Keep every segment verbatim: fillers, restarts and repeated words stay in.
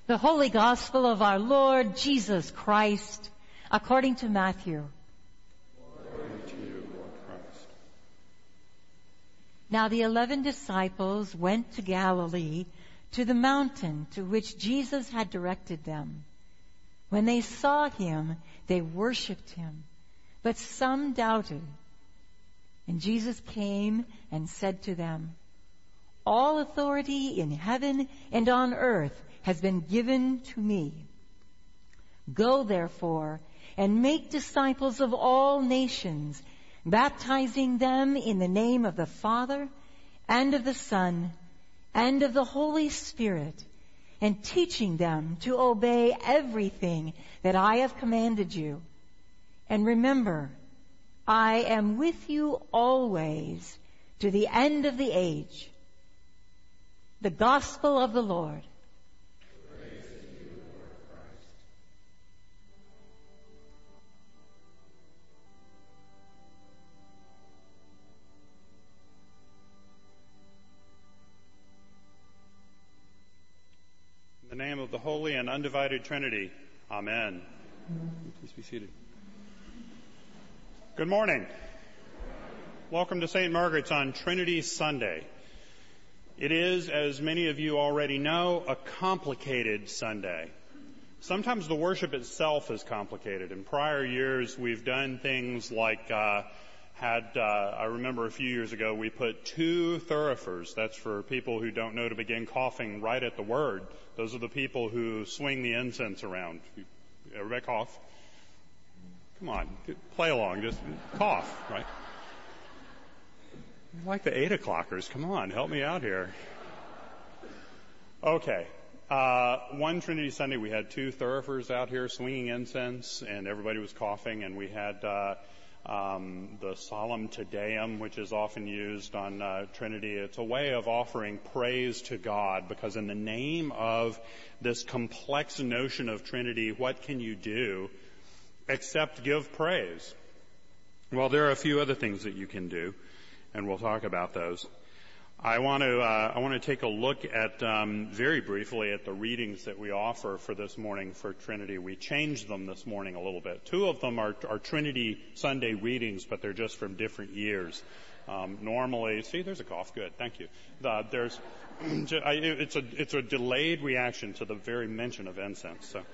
The Holy Gospel of our Lord Jesus Christ, according to Matthew. Glory to you, Lord Christ. Now the eleven disciples went to Galilee, to the mountain to which Jesus had directed them. When they saw him, they worshipped him, but some doubted. And Jesus came and said to them, "All authority in heaven and on earth has been given to me. Go therefore and make disciples of all nations, baptizing them in the name of the Father and of the Son and of the Holy Spirit, and teaching them to obey everything that I have commanded you. And remember, I am with you always to the end of the age." The Gospel of the Lord. Praise to you, Lord Christ. In the name of the Holy and Undivided Trinity, Amen. Please be seated. Good morning. Welcome to Saint Margaret's on Trinity Sunday. It is, as many of you already know, a complicated Sunday. Sometimes the worship itself is complicated. In prior years, we've done things like uh, had, uh, I remember a few years ago, we put two thurifers. That's for people who don't know to begin coughing right at the word. Those are the people who swing the incense around. Everybody cough. Come on, play along. Just cough, right? Like the eight o'clockers. Come on, help me out here. Okay. Uh, one Trinity Sunday, we had two thurifers out here swinging incense, and everybody was coughing, and we had uh, um, the solemn Te Deum, which is often used on uh, Trinity. It's a way of offering praise to God, because in the name of this complex notion of Trinity, what can you do except give praise? Well, there are a few other things that you can do, and we'll talk about those. I want to uh, I want to take a look at um, very briefly at the readings that we offer for this morning for Trinity. We changed them this morning a little bit. Two of them are, are Trinity Sunday readings, but they're just from different years. Um, normally, see, there's a cough. Good, thank you. Uh, there's it's a it's a delayed reaction to the very mention of incense. So,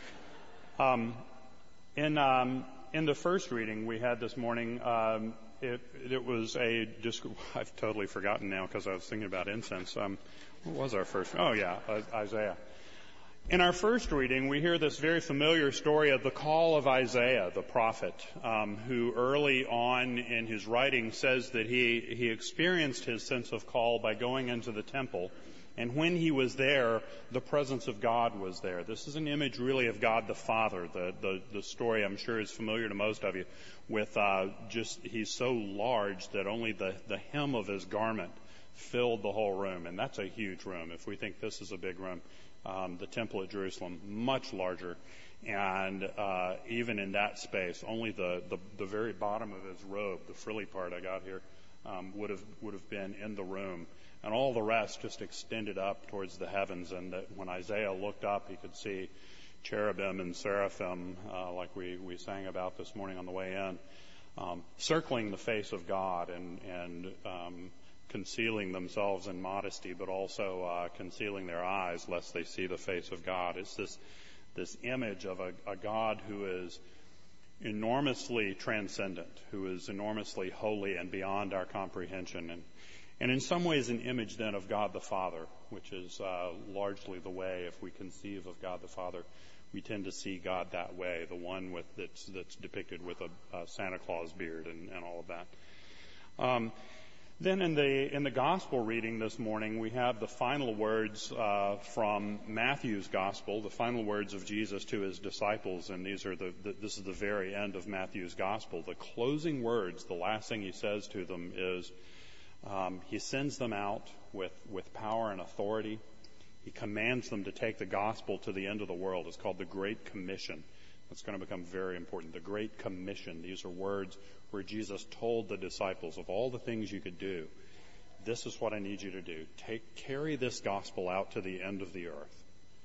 um, in um, in the first reading we had this morning. Um, It, it was a, I've totally forgotten now because I was thinking about incense. Um, what was our first? Oh yeah, uh, Isaiah. In our first reading, we hear this very familiar story of the call of Isaiah, the prophet, um, who early on in his writing says that he, he experienced his sense of call by going into the temple. And when he was there, the presence of God was there. This is an image really of God the Father. The, the, the story I'm sure is familiar to most of you with, uh, just, he's so large that only the, the hem of his garment filled the whole room. And that's a huge room. If we think this is a big room, um, the temple at Jerusalem, much larger. And, uh, even in that space, only the, the, the very bottom of his robe, the frilly part I got here, um, would have, would have been in the room. And all the rest just extended up towards the heavens. And that when Isaiah looked up, he could see cherubim and seraphim, uh, like we, we sang about this morning on the way in, um, circling the face of God and, and um, concealing themselves in modesty, but also uh, concealing their eyes lest they see the face of God. It's this this image of a, a God who is enormously transcendent, who is enormously holy and beyond our comprehension. And And in some ways an image then of God the Father, which is uh, largely the way, if we conceive of God the Father, we tend to see God that way, the one with that's, that's depicted with a, a Santa Claus beard and, and all of that. Um, then in the in the Gospel reading this morning, we have the final words uh, from Matthew's Gospel, the final words of Jesus to his disciples, and these are the, the this is the very end of Matthew's Gospel. The closing words, the last thing he says to them is, Um, he sends them out with, with power and authority. He commands them to take the gospel to the end of the world. It's called the Great Commission. It's going to become very important. The Great Commission. These are words where Jesus told the disciples, of all the things you could do, this is what I need you to do. Take, carry this gospel out to the end of the earth.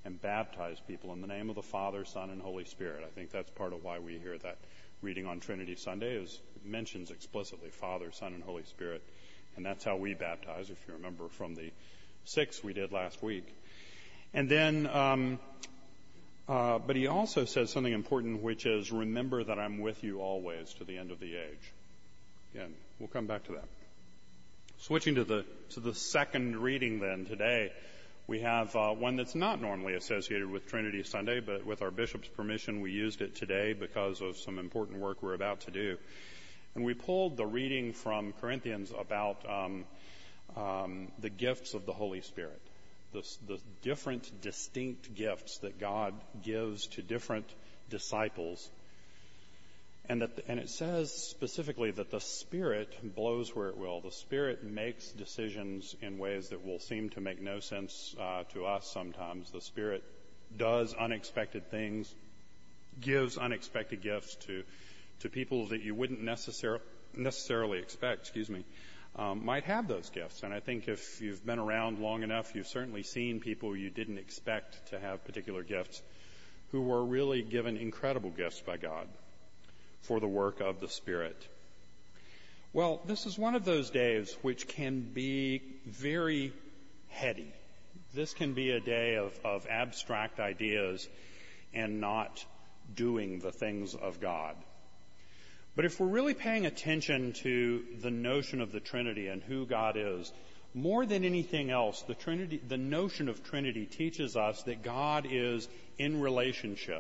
and baptize people in the name of the Father, Son, and Holy Spirit. I think that's part of why we hear that reading on Trinity Sunday is it mentions explicitly Father, Son, and Holy Spirit. And that's how we baptize, if you remember from the six we did last week. And then, um, uh, but he also says something important, which is, remember that I'm with you always to the end of the age. Again, we'll come back to that. Switching to the to the second reading then today, we have uh, one that's not normally associated with Trinity Sunday, but with our bishop's permission, we used it today because of some important work we're about to do. And we pulled the reading from Corinthians about um, um, the gifts of the Holy Spirit, the, the different distinct gifts that God gives to different disciples. And that, and it says specifically that the Spirit blows where it will. The Spirit makes decisions in ways that will seem to make no sense uh, to us sometimes. The Spirit does unexpected things, gives unexpected gifts to to people that you wouldn't necessar- necessarily expect, excuse me, um, might have those gifts. And I think if you've been around long enough, you've certainly seen people you didn't expect to have particular gifts who were really given incredible gifts by God for the work of the Spirit. Well, this is one of those days which can be very heady. This can be a day of, of abstract ideas and not doing the things of God. But if we're really paying attention to the notion of the Trinity and who God is, more than anything else, the Trinity, the notion of Trinity teaches us that God is in relationship.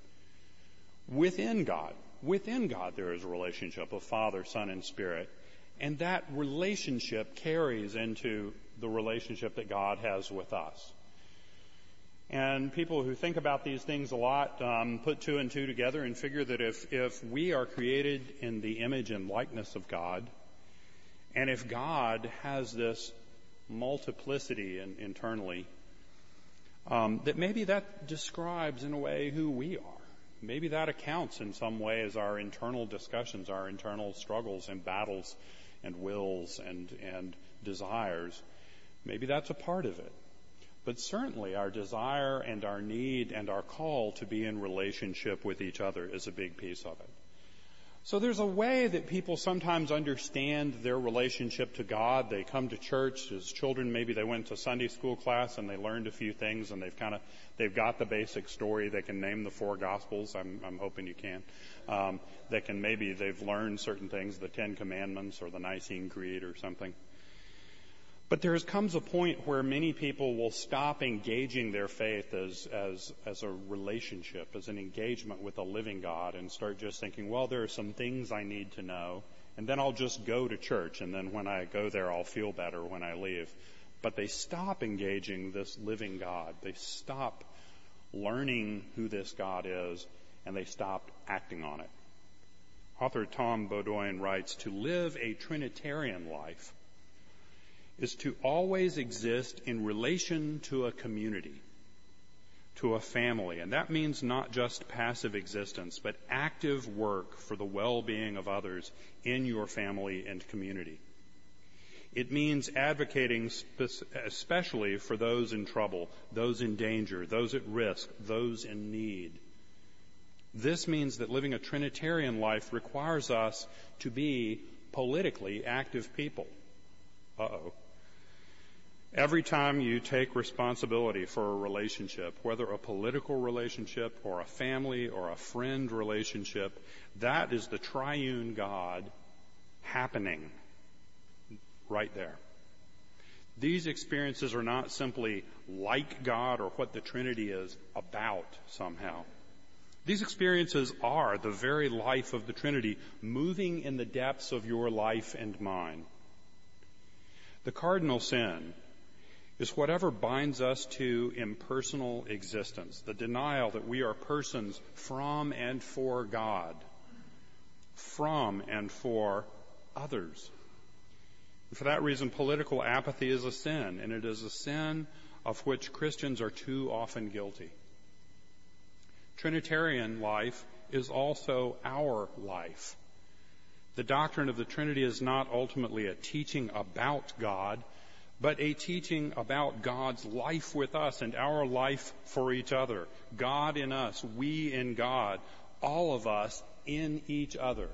Within God, within God there is a relationship of Father, Son, and Spirit. And that relationship carries into the relationship that God has with us. And people who think about these things a lot um, put two and two together and figure that if, if we are created in the image and likeness of God, and if God has this multiplicity in, internally, um, that maybe that describes in a way who we are. Maybe that accounts in some way as our internal discussions, our internal struggles and battles and wills and, and desires. Maybe that's a part of it. But certainly our desire and our need and our call to be in relationship with each other is a big piece of it. So there's a way that people sometimes understand their relationship to God. They come to church as children. Maybe they went to Sunday school class and they learned a few things and they've kind of, they've got the basic story. They can name the four Gospels. I'm, I'm hoping you can. Um, they can maybe they've learned certain things, the Ten Commandments or the Nicene Creed or something. But there comes a point where many people will stop engaging their faith as, as, as a relationship, as an engagement with a living God, and start just thinking, well, there are some things I need to know, and then I'll just go to church, and then when I go there, I'll feel better when I leave. But they stop engaging this living God. They stop learning who this God is, and they stop acting on it. Author Tom Beaudoin writes, to live a Trinitarian life is to always exist in relation to a community, to a family. And that means not just passive existence, but active work for the well-being of others in your family and community. It means advocating spe- especially for those in trouble, those in danger, those at risk, those in need. This means that living a Trinitarian life requires us to be politically active people. Uh-oh. Every time you take responsibility for a relationship, whether a political relationship or a family or a friend relationship, that is the triune God happening right there. These experiences are not simply like God or what the Trinity is about somehow. These experiences are the very life of the Trinity, moving in the depths of your life and mine. The cardinal sin is whatever binds us to impersonal existence, the denial that we are persons from and for God, from and for others. And for that reason, political apathy is a sin, and it is a sin of which Christians are too often guilty. Trinitarian life is also our life. The doctrine of the Trinity is not ultimately a teaching about God, but a teaching about God's life with us and our life for each other. God in us, we in God, all of us in each other.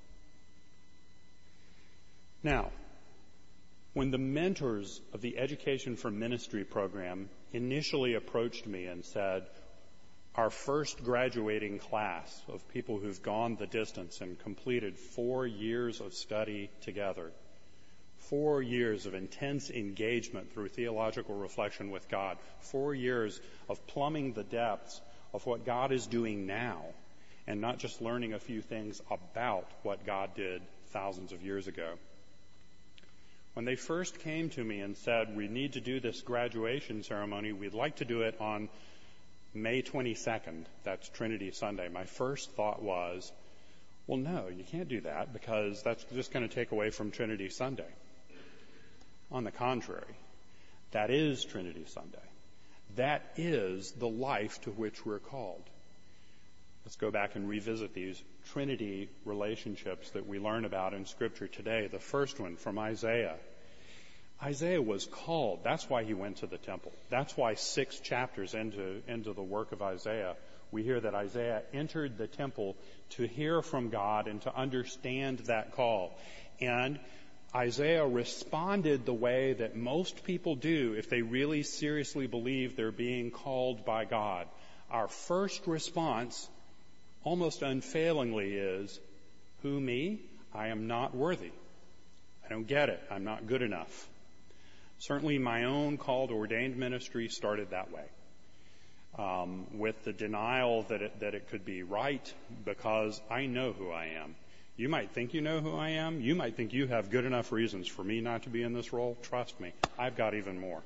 Now, when the mentors of the Education for Ministry program initially approached me and said, our first graduating class of people who've gone the distance and completed four years of study together, four years of intense engagement through theological reflection with God, four years of plumbing the depths of what God is doing now, and not just learning a few things about what God did thousands of years ago. When they first came to me and said, we need to do this graduation ceremony, we'd like to do it on May twenty-second, that's Trinity Sunday, my first thought was, well, no, you can't do that because that's just going to take away from Trinity Sunday. On the contrary, that is Trinity Sunday. That is the life to which we're called. Let's go back and revisit these Trinity relationships that we learn about in Scripture today. The first one from Isaiah. Isaiah was called. That's why he went to the temple. That's why six chapters into, into the work of Isaiah, we hear that Isaiah entered the temple to hear from God and to understand that call. And Isaiah responded the way that most people do if they really seriously believe they're being called by God. Our first response, almost unfailingly, is, who, me? I am not worthy. I don't get it. I'm not good enough. Certainly my own called ordained ministry started that way, um, with the denial that it, that it could be right because I know who I am. You might think you know who I am. You might think you have good enough reasons for me not to be in this role. Trust me, I've got even more.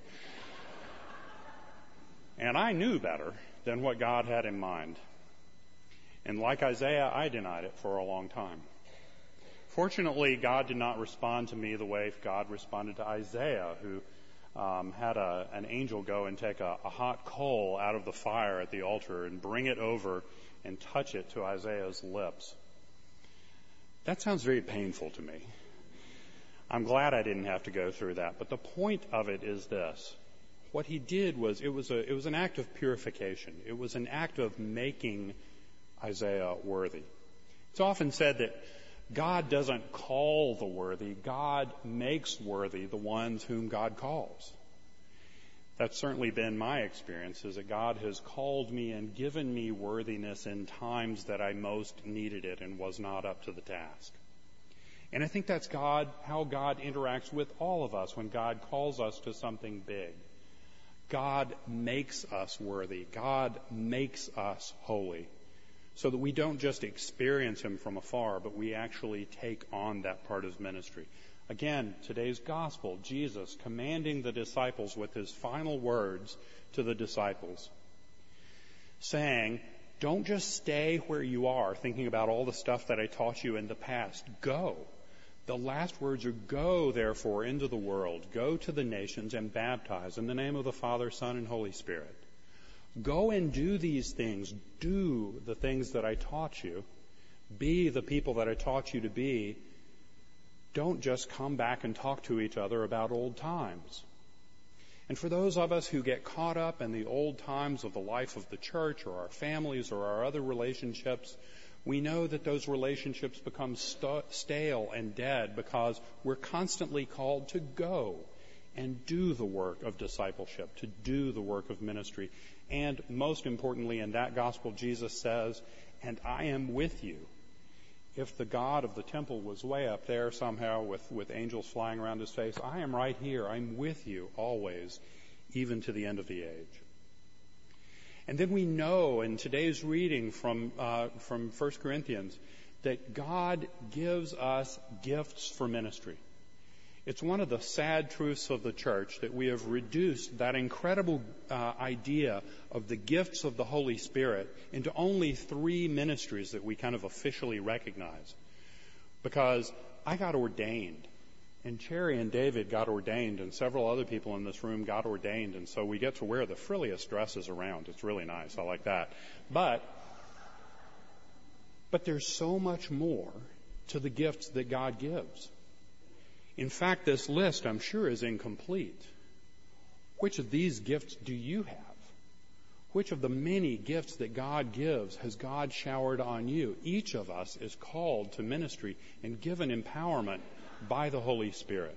And I knew better than what God had in mind. And like Isaiah, I denied it for a long time. Fortunately, God did not respond to me the way God responded to Isaiah, who um, had a, an angel go and take a, a hot coal out of the fire at the altar and bring it over and touch it to Isaiah's lips. That sounds very painful to me. I'm glad I didn't have to go through that. But the point of it is this. What he did was, it was a, it was an act of purification. It was an act of making Isaiah worthy. It's often said that God doesn't call the worthy. God makes worthy the ones whom God calls. That's certainly been my experience, is that God has called me and given me worthiness in times that I most needed it and was not up to the task. And I think that's God, how God interacts with all of us when God calls us to something big. God makes us worthy. God makes us holy, so that we don't just experience him from afar, but we actually take on that part of ministry. Again, today's gospel, Jesus commanding the disciples with his final words to the disciples, saying, don't just stay where you are thinking about all the stuff that I taught you in the past. Go. The last words are, go, therefore, into the world. Go to the nations and baptize in the name of the Father, Son, and Holy Spirit. Go and do these things. Do the things that I taught you. Be the people that I taught you to be. Don't just come back and talk to each other about old times. And for those of us who get caught up in the old times of the life of the church or our families or our other relationships, we know that those relationships become st- stale and dead because we're constantly called to go and do the work of discipleship, to do the work of ministry. And most importantly, in that gospel, Jesus says, and I am with you. If the God of the temple was way up there somehow with, with angels flying around his face, I am right here. I'm with you always, even to the end of the age. And then we know in today's reading from, uh, from First Corinthians that God gives us gifts for ministry. It's one of the sad truths of the church that we have reduced that incredible uh, idea of the gifts of the Holy Spirit into only three ministries that we kind of officially recognize. Because I got ordained, and Cherry and David got ordained, and several other people in this room got ordained, and so we get to wear the frilliest dresses around. It's really nice. I like that. But, but there's so much more to the gifts that God gives. In fact, this list, I'm sure, is incomplete. Which of these gifts do you have? Which of the many gifts that God gives has God showered on you? Each of us is called to ministry and given empowerment by the Holy Spirit.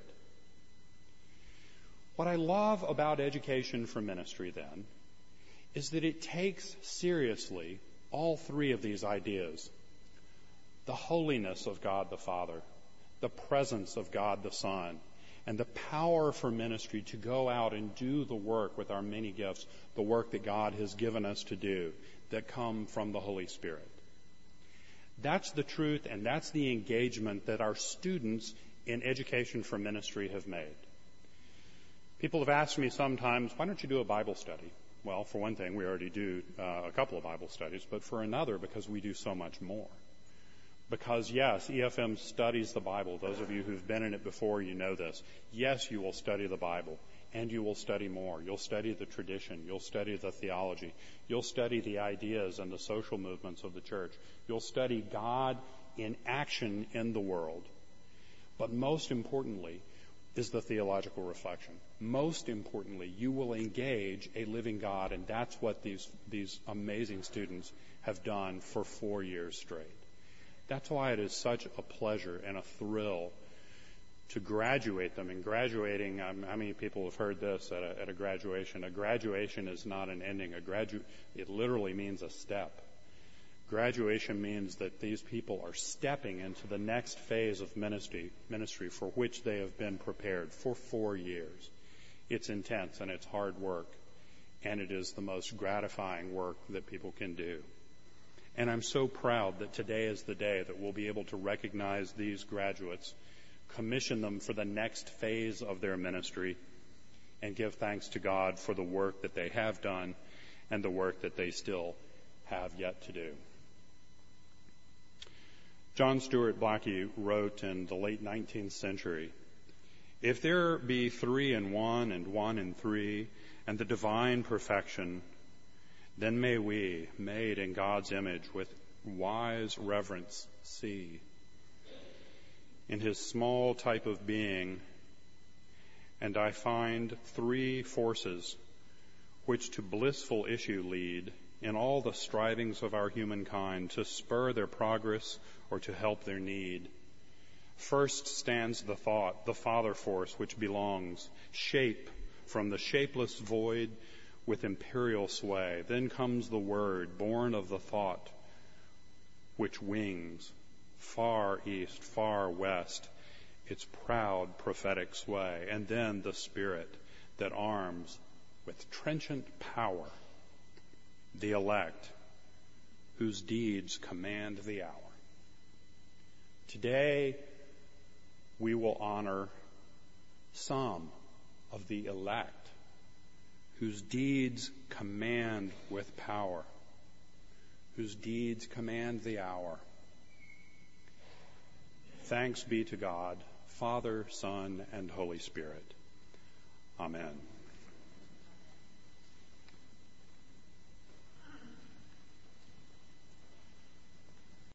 What I love about education for ministry, then, is that it takes seriously all three of these ideas. The holiness of God the Father, the presence of God the Son, and the power for ministry to go out and do the work with our many gifts, the work that God has given us to do, that come from the Holy Spirit. That's the truth, and that's the engagement that our students in education for ministry have made. People have asked me sometimes, why don't you do a Bible study? Well, for one thing, we already do uh, a couple of Bible studies, but for another, because we do so much more. Because, yes, E F M studies the Bible. Those of you who've been in it before, you know this. Yes, you will study the Bible, and you will study more. You'll study the tradition. You'll study the theology. You'll study the ideas and the social movements of the church. You'll study God in action in the world. But most importantly is the theological reflection. Most importantly, you will engage a living God, and that's what these, these amazing students have done for four years straight. That's why it is such a pleasure and a thrill to graduate them. And graduating, um, how many people have heard this at a, at a graduation? A graduation is not an ending. A gradu- it literally means a step. Graduation means that these people are stepping into the next phase of ministry, ministry for which they have been prepared for four years. It's intense and it's hard work, and it is the most gratifying work that people can do. And I'm so proud that today is the day that we'll be able to recognize these graduates, commission them for the next phase of their ministry, and give thanks to God for the work that they have done and the work that they still have yet to do. John Stuart Blackie wrote in the late nineteenth century, "If there be three in one and one in three, and the divine perfection, then may we, made in God's image, with wise reverence see in his small type of being, and I find three forces which to blissful issue lead in all the strivings of our humankind to spur their progress or to help their need. First stands the thought, the father force, which belongs, shape from the shapeless void with imperial sway. Then comes the word, born of the thought, which wings, far east, far west, its proud prophetic sway. And then the spirit that arms with trenchant power the elect, whose deeds command the hour." Today, we will honor some of the elect, whose deeds command with power, whose deeds command the hour. Thanks be to God, Father, Son, and Holy Spirit. Amen.